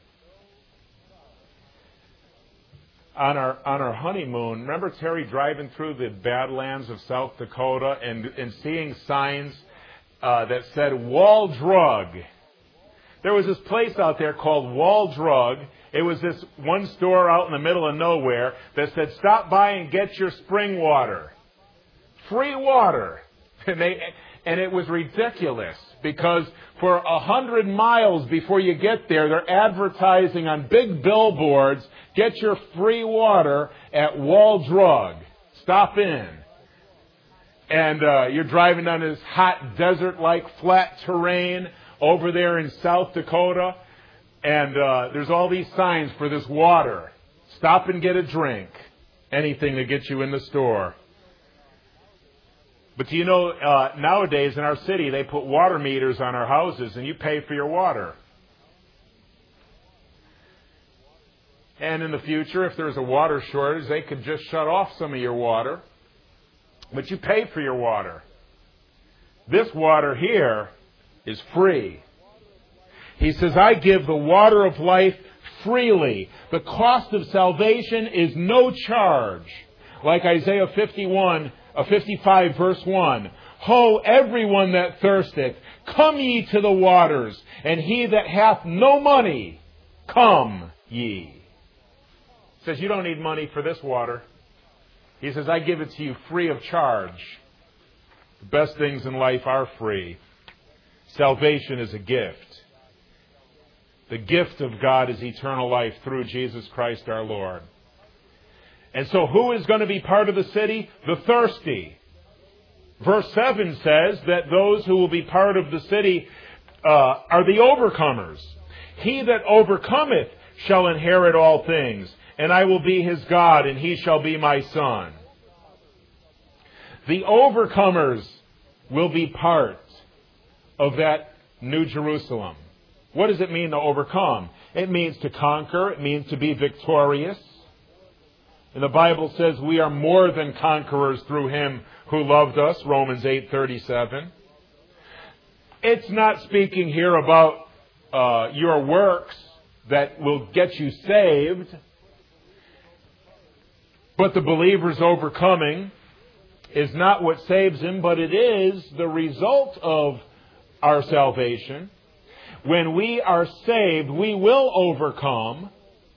On our honeymoon, remember Terry driving through the Badlands of South Dakota and seeing signs that said Wall Drug. There was this place out there called Wall Drug. It was this one store out in the middle of nowhere that said, stop by and get your spring water. Free water. And it was ridiculous because for 100 miles before you get there, they're advertising on big billboards, get your free water at Wall Drug. Stop in. And you're driving down this hot desert-like flat terrain over there in South Dakota, and there's all these signs for this water. Stop and get a drink. Anything to get you in the store. But do you know, nowadays in our city, they put water meters on our houses, and you pay for your water. And in the future, if there's a water shortage, they could just shut off some of your water. But you pay for your water. This water here is free. He says, I give the water of life freely. The cost of salvation is no charge. Like Isaiah 55 verse 1. Ho, everyone that thirsteth, come ye to the waters, and he that hath no money, come ye. He says, you don't need money for this water. He says, I give it to you free of charge. The best things in life are free. Salvation is a gift. The gift of God is eternal life through Jesus Christ our Lord. And so who is going to be part of the city? The thirsty. Verse 7 says that those who will be part of the city are the overcomers. He that overcometh shall inherit all things, and I will be his God, and he shall be my son. The overcomers will be part of that New Jerusalem. What does it mean to overcome? It means to conquer. It means to be victorious. And the Bible says we are more than conquerors through him who loved us, Romans 8:37. It's not speaking here about your works that will get you saved. But the believer's overcoming is not what saves him, but it is the result of our salvation. When we are saved, we will overcome.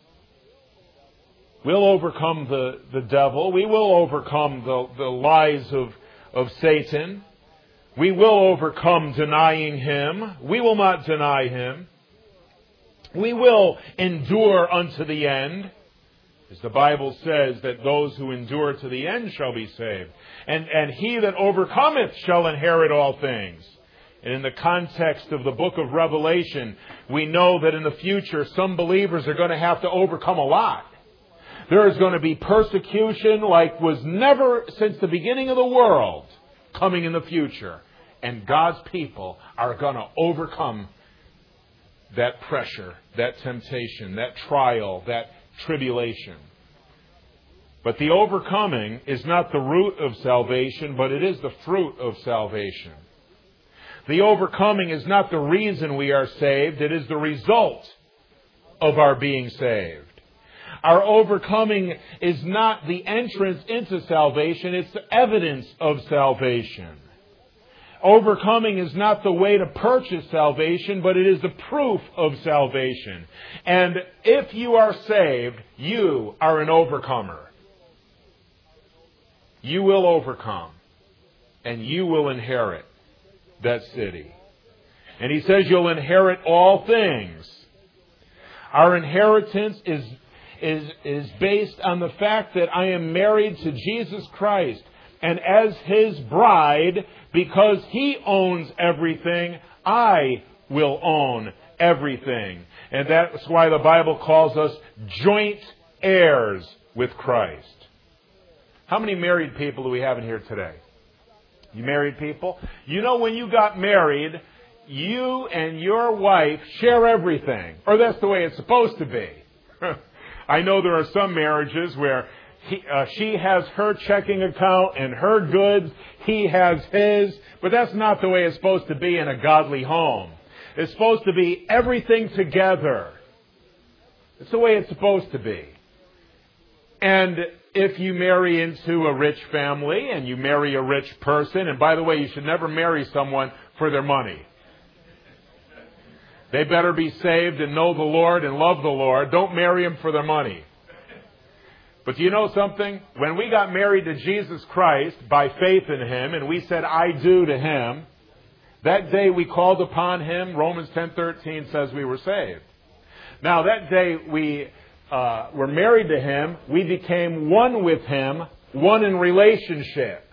We'll overcome the devil. We will overcome the lies of Satan. We will overcome denying him. We will not deny him. We will endure unto the end. As the Bible says that those who endure to the end shall be saved. And he that overcometh shall inherit all things. And in the context of the book of Revelation, we know that in the future some believers are going to have to overcome a lot. There is going to be persecution like was never since the beginning of the world coming in the future. And God's people are going to overcome that pressure, that temptation, that trial, that tribulation. But the overcoming is not the root of salvation, but it is the fruit of salvation. The overcoming is not the reason we are saved, it is the result of our being saved. Our overcoming is not the entrance into salvation, it's the evidence of salvation. Overcoming is not the way to purchase salvation, but it is the proof of salvation. And if you are saved, you are an overcomer. You will overcome. and you will inherit that city. And he says you'll inherit all things. Our inheritance is based on the fact that I am married to Jesus Christ. And as His bride, because He owns everything, I will own everything. And that's why the Bible calls us joint heirs with Christ. How many married people do we have in here today? You married people? You know, when you got married, you and your wife share everything. Or that's the way it's supposed to be. I know there are some marriages where she has her checking account and her goods, he has his. But that's not the way it's supposed to be in a godly home. It's supposed to be everything together. It's the way it's supposed to be. And if you marry into a rich family and you marry a rich person, and by the way, you should never marry someone for their money. They better be saved and know the Lord and love the Lord. Don't marry them for their money. But do you know something? When we got married to Jesus Christ by faith in Him, and we said, I do to Him, that day we called upon Him. Romans 10:13 says we were saved. Now that day we were married to Him. We became one with Him, one in relationship.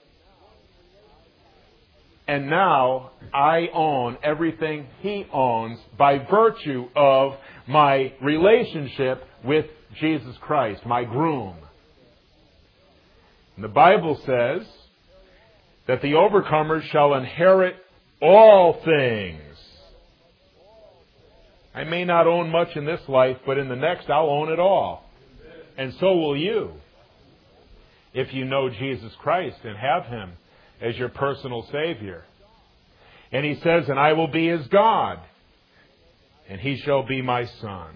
And now I own everything He owns by virtue of my relationship with Jesus Christ, my groom. And the Bible says that the overcomers shall inherit all things. I may not own much in this life, but in the next I'll own it all. And so will you, if you know Jesus Christ and have Him as your personal Savior. And He says, and I will be His God, and He shall be my Son.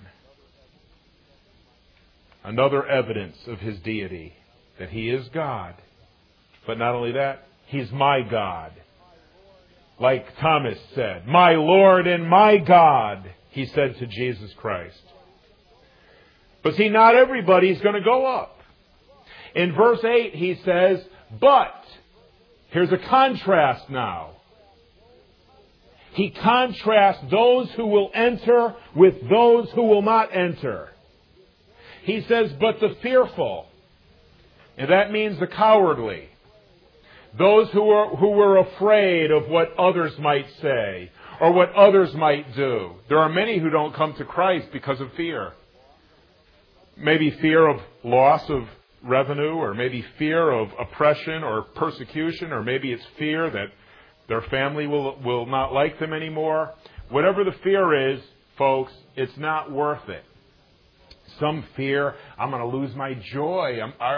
Another evidence of His deity, that He is God. But not only that, He's my God. Like Thomas said, my Lord and my God, he said to Jesus Christ. But see, not everybody's going to go up. In verse 8, he says, but, here's a contrast now. He contrasts those who will enter with those who will not enter. He says, but the fearful, and that means the cowardly, those who were afraid of what others might say or what others might do. There are many who don't come to Christ because of fear. Maybe fear of loss of revenue, or maybe fear of oppression or persecution, or maybe it's fear that their family will not like them anymore. Whatever the fear is, folks, it's not worth it. Some fear, I'm going to lose my joy.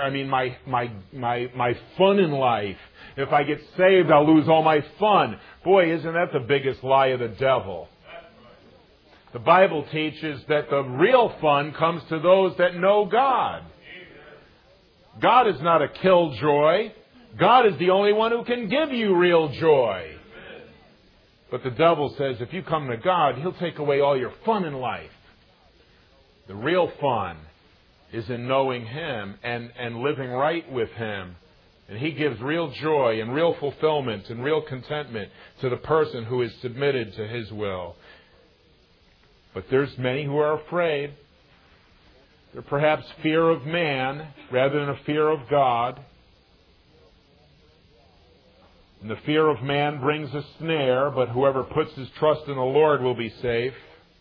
My fun in life. If I get saved, I'll lose all my fun. Boy, isn't that the biggest lie of the devil? The Bible teaches that the real fun comes to those that know God. God is not a killjoy. God is the only one who can give you real joy. But the devil says if you come to God, He'll take away all your fun in life. The real fun is in knowing Him and living right with Him. And He gives real joy and real fulfillment and real contentment to the person who is submitted to His will. But there's many who are afraid. They're perhaps fear of man rather than a fear of God. And the fear of man brings a snare, but whoever puts his trust in the Lord will be safe.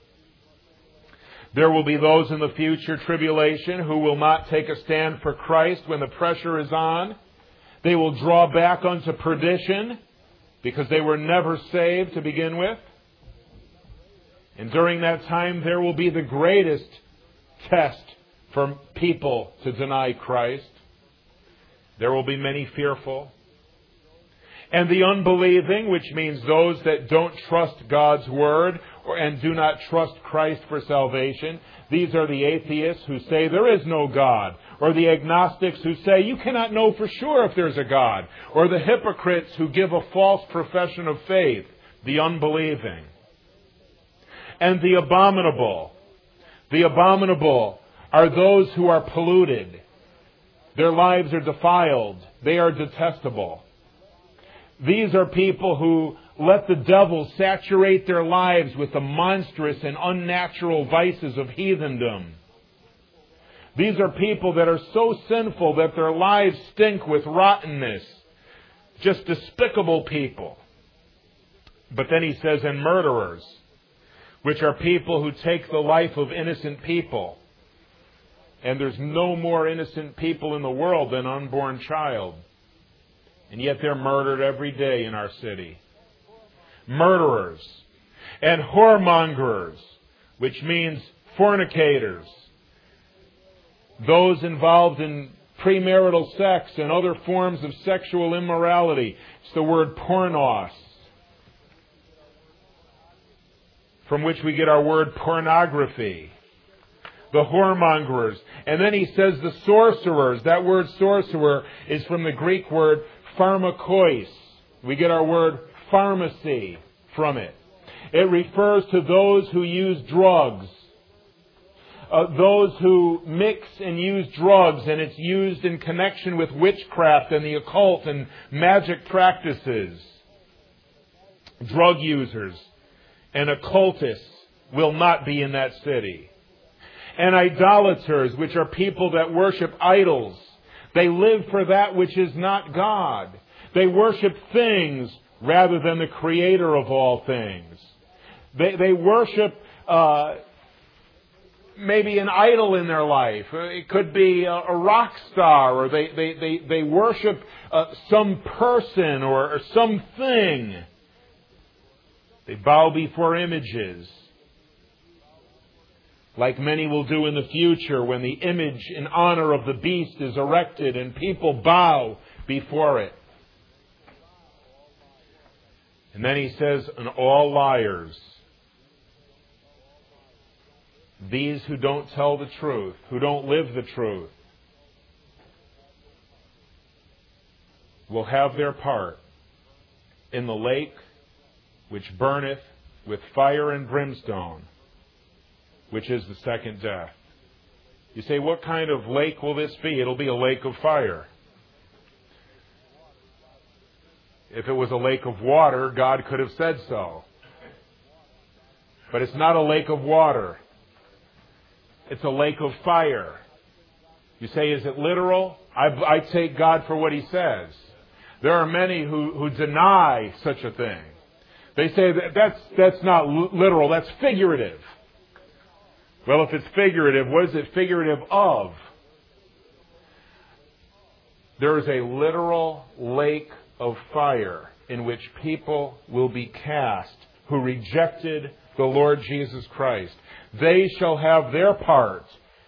There will be those in the future tribulation who will not take a stand for Christ when the pressure is on. They will draw back unto perdition because they were never saved to begin with. And during that time there will be the greatest test for people to deny Christ. There will be many fearful. And the unbelieving, which means those that don't trust God's Word and do not trust Christ for salvation. These are the atheists who say there is no God. Or the agnostics who say you cannot know for sure if there's a God. Or the hypocrites who give a false profession of faith. The unbelieving. And the abominable. The abominable are those who are polluted. Their lives are defiled. They are detestable. These are people who let the devil saturate their lives with the monstrous and unnatural vices of heathendom. These are people that are so sinful that their lives stink with rottenness. Just despicable people. But then he says, and murderers, which are people who take the life of innocent people. And there's no more innocent people in the world than unborn child. And yet they're murdered every day in our city. Murderers and whoremongers, which means fornicators. Those involved in premarital sex and other forms of sexual immorality. It's the word pornos, from which we get our word pornography. The whoremongers. And then he says the sorcerers. That word sorcerer is from the Greek word pharmakois. We get our word pharmacy from it. It refers to those who use drugs. Those who mix and use drugs, and it's used in connection with witchcraft and the occult and magic practices. Drug users and occultists will not be in that city. And idolaters, which are people that worship idols. They live for that which is not God. They worship things rather than the Creator of all things. They worship maybe an idol in their life. It could be a rock star, or they worship some person or something. They bow before images, like many will do in the future when the image in honor of the beast is erected and people bow before it. And then he says, and all liars. These who don't tell the truth, who don't live the truth, will have their part in the lake which burneth with fire and brimstone, which is the second death. You say, what kind of lake will this be? It'll be a lake of fire. If it was a lake of water, God could have said so. But it's not a lake of water. It's a lake of fire. You say, is it literal? I take God for what He says. There are many who deny such a thing. They say that's not literal, that's figurative. Well, if it's figurative, what is it figurative of? There is a literal lake of fire in which people will be cast who rejected the Lord Jesus Christ. They shall have their part,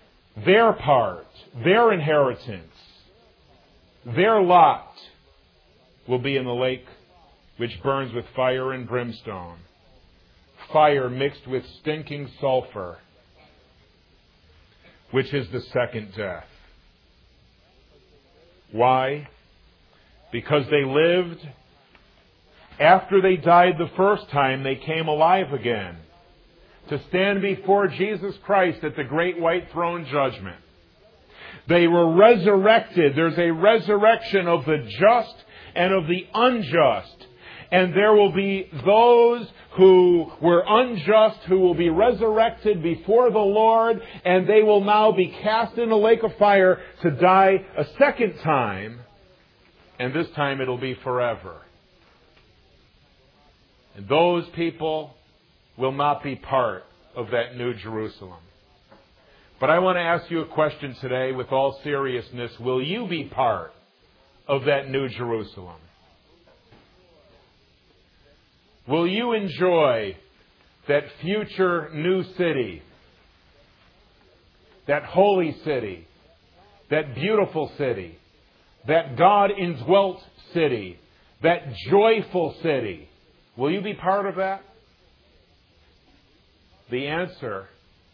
their inheritance, their lot will be in the lake which burns with fire and brimstone. Fire mixed with stinking sulfur, which is the second death. Why? Because they lived, after they died the first time, they came alive again to stand before Jesus Christ at the great white throne judgment. They were resurrected. There's a resurrection of the just and of the unjust. And there will be those who were unjust who will be resurrected before the Lord, and they will now be cast in a lake of fire to die a second time, and this time it'll be forever. And those people will not be part of that new Jerusalem. But I want to ask you a question today with all seriousness. Will you be part of that new Jerusalem? Will you enjoy that future new city, that holy city, that beautiful city, that God-indwelt city, that joyful city? Will you be part of that? The answer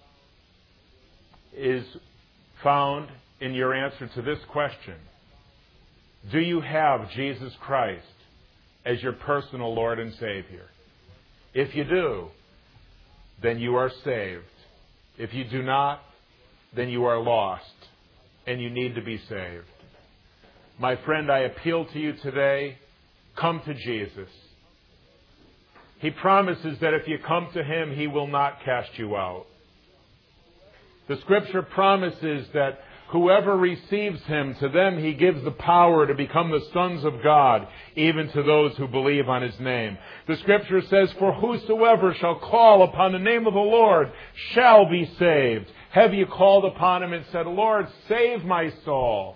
is found in your answer to this question. Do you have Jesus Christ as your personal Lord and Savior? If you do, then you are saved. If you do not, then you are lost, and you need to be saved. My friend, I appeal to you today come to Jesus. He promises that if you come to Him, He will not cast you out. The Scripture promises that whoever receives Him, to them He gives the power to become the sons of God, even to those who believe on His name. The Scripture says, for whosoever shall call upon the name of the Lord shall be saved. Have you called upon Him and said, Lord, save my soul?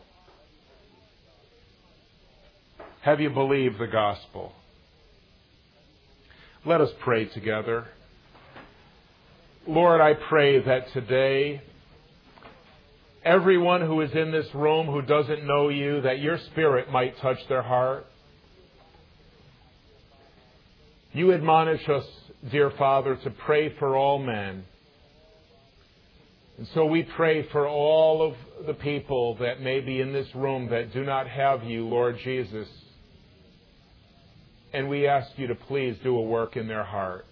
Have you believed the gospel? Let us pray together. Lord, I pray that today, everyone who is in this room who doesn't know You, that Your Spirit might touch their heart. You admonish us, dear Father, to pray for all men. And so we pray for all of the people that may be in this room that do not have You, Lord Jesus. And we ask You to please do a work in their heart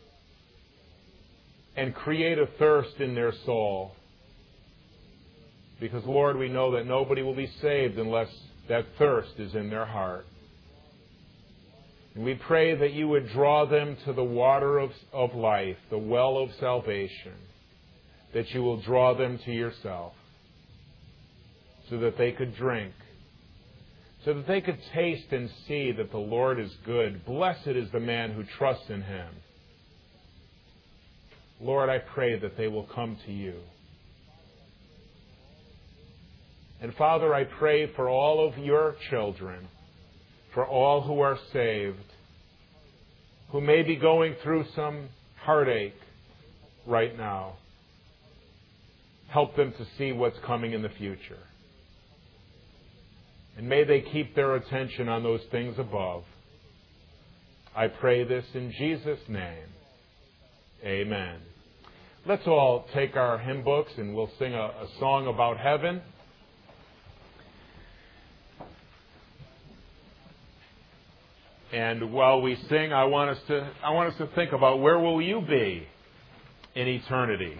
and create a thirst in their soul. Because, Lord, we know that nobody will be saved unless that thirst is in their heart. And we pray that You would draw them to the water of life, the well of salvation, that You will draw them to Yourself so that they could drink, so that they could taste and see that the Lord is good. Blessed is the man who trusts in Him. Lord, I pray that they will come to You. And Father, I pray for all of Your children, for all who are saved, who may be going through some heartache right now. Help them to see what's coming in the future. And may they keep their attention on those things above. I pray this in Jesus' name. Amen. Let's all take our hymn books and we'll sing a song about heaven. And while we sing, I want us to think about where will you be in eternity?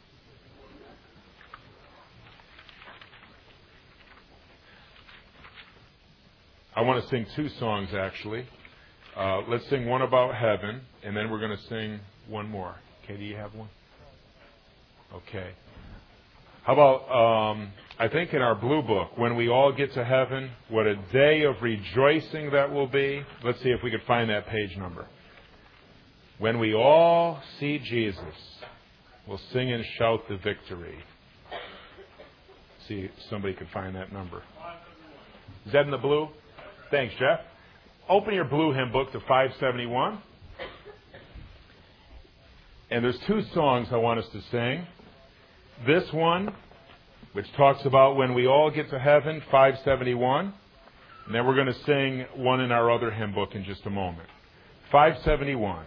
I want to sing two songs, actually. Let's sing one about heaven, and then we're going to sing one more. Okay, do you have one? Okay. How about, I think in our blue book, when we all get to heaven, what a day of rejoicing that will be. Let's see if we could find that page number. When we all see Jesus, we'll sing and shout the victory. See if somebody could find that number. Is that in the blue? Thanks, Jeff. Open your blue hymn book to 571. And there's two songs I want us to sing. This one, which talks about when we all get to heaven, 571. And then we're going to sing one in our other hymn book in just a moment. 571.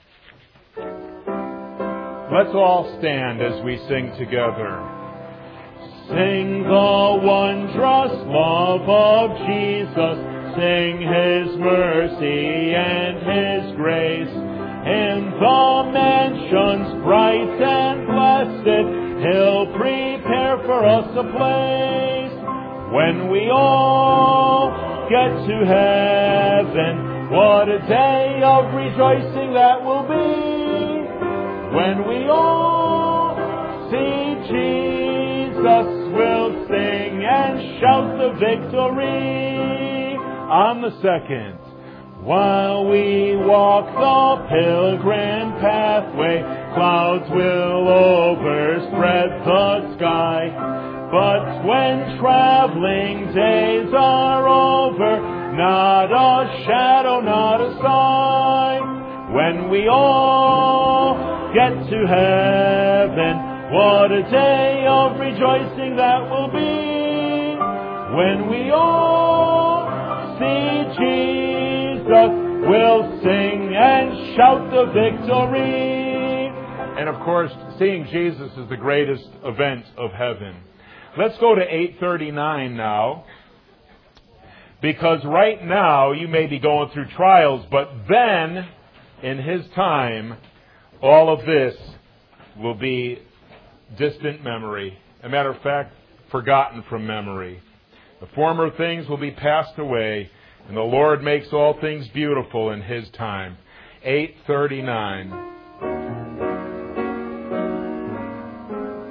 Let's all stand as we sing together. Sing the wondrous love of Jesus. Sing His mercy and His grace. In the mansions bright and blessed, He'll prepare for us a place. When we all get to heaven, what a day of rejoicing that will be. When we all see Jesus, we'll sing and shout the victory. On the second, while we walk the pilgrim pathway, clouds will overspread the sky. But when traveling days are over, not a shadow, not a sign. When we all get to heaven, what a day of rejoicing that will be. When we all see Jesus, we'll sing and shout the victory. And of course, seeing Jesus is the greatest event of heaven. Let's go to 839 now. Because right now you may be going through trials, but then in His time, all of this will be distant memory. As a matter of fact, forgotten from memory. The former things will be passed away. And the Lord makes all things beautiful in His time. 839.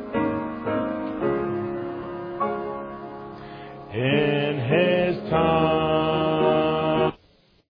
In His time.